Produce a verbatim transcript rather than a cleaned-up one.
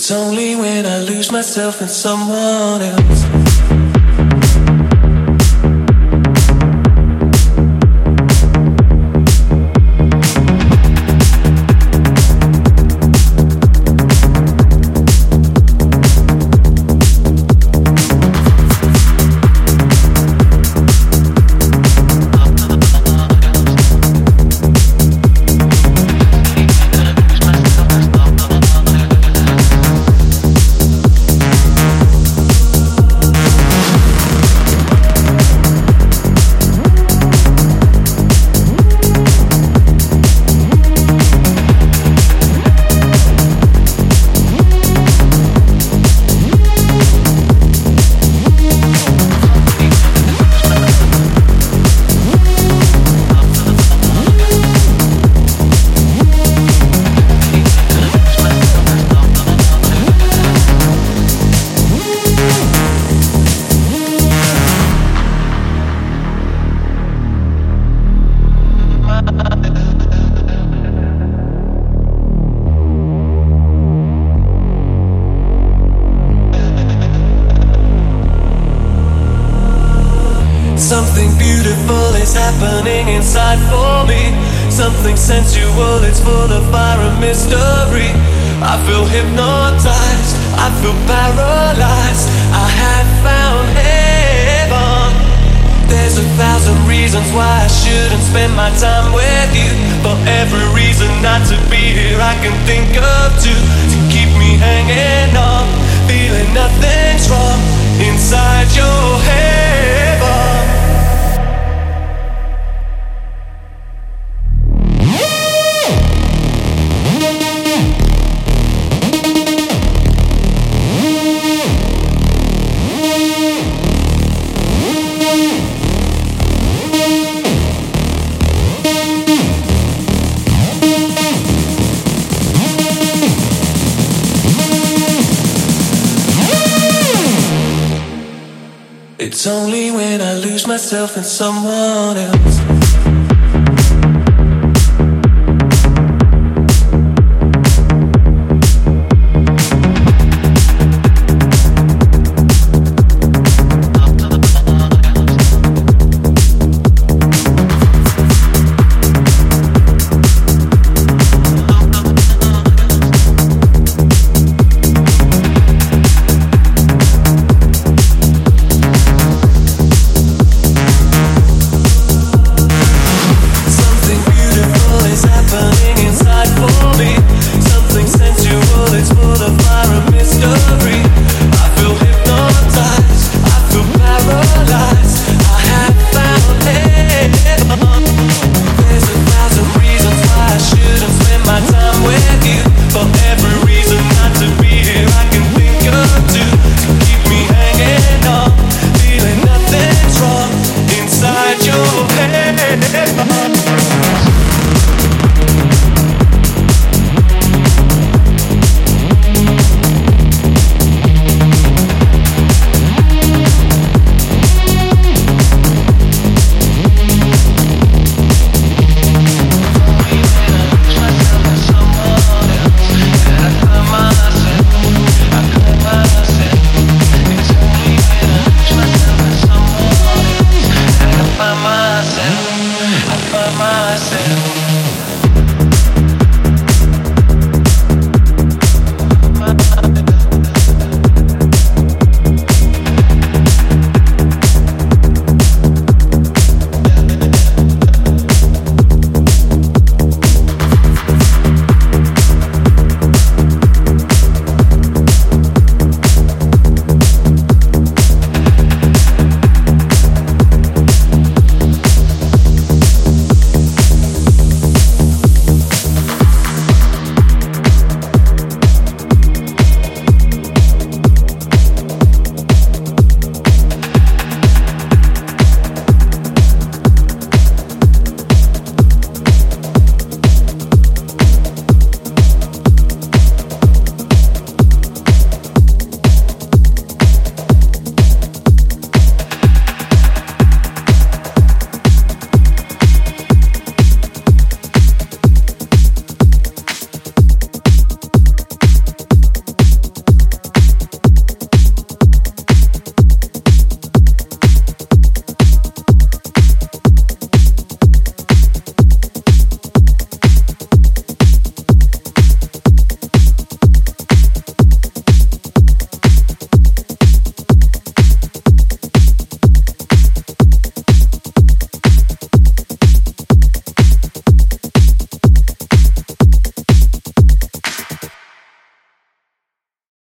It's only when I lose myself in someone else. Something beautiful is happening inside for me. Something sensual, it's full of fire and mystery. I feel hypnotized, I feel paralyzed. I have found heaven. There's a thousand reasons why I shouldn't spend my time with you. For every reason not to be here I can think of two to keep me hanging on, feeling nothing's wrong inside your heaven. It's only when I lose myself in someone else.